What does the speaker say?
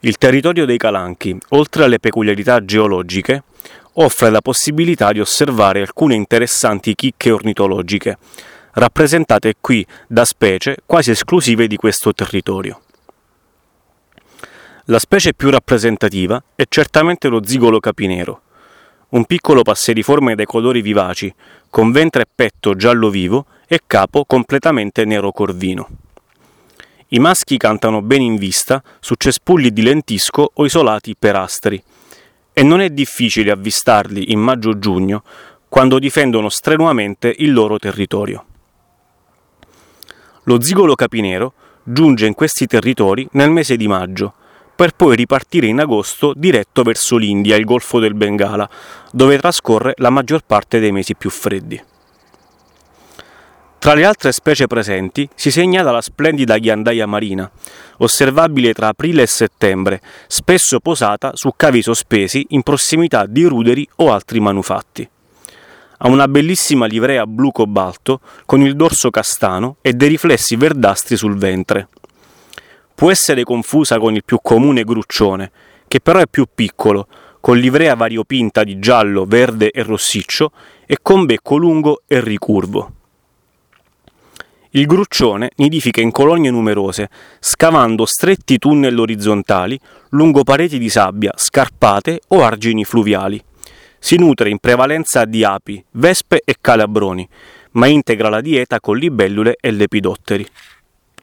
Il territorio dei Calanchi, oltre alle peculiarità geologiche, offre la possibilità di osservare alcune interessanti chicche ornitologiche, rappresentate qui da specie quasi esclusive di questo territorio. La specie più rappresentativa è certamente lo zigolo capinero, un piccolo passeriforme dai colori vivaci, con ventre e petto giallo vivo e capo completamente nero corvino. I maschi cantano bene in vista su cespugli di lentisco o isolati perastri, e non è difficile avvistarli in maggio-giugno quando difendono strenuamente il loro territorio. Lo zigolo capinero giunge in questi territori nel mese di maggio, per poi ripartire in agosto diretto verso l'India e il Golfo del Bengala, dove trascorre la maggior parte dei mesi più freddi. Tra le altre specie presenti si segnala la splendida ghiandaia marina, osservabile tra aprile e settembre, spesso posata su cavi sospesi in prossimità di ruderi o altri manufatti. Ha una bellissima livrea blu cobalto con il dorso castano e dei riflessi verdastri sul ventre. Può essere confusa con il più comune gruccione, che però è più piccolo, con livrea variopinta di giallo, verde e rossiccio e con becco lungo e ricurvo. Il gruccione nidifica in colonie numerose, scavando stretti tunnel orizzontali lungo pareti di sabbia, scarpate o argini fluviali. Si nutre in prevalenza di api, vespe e calabroni, ma integra la dieta con libellule e lepidotteri.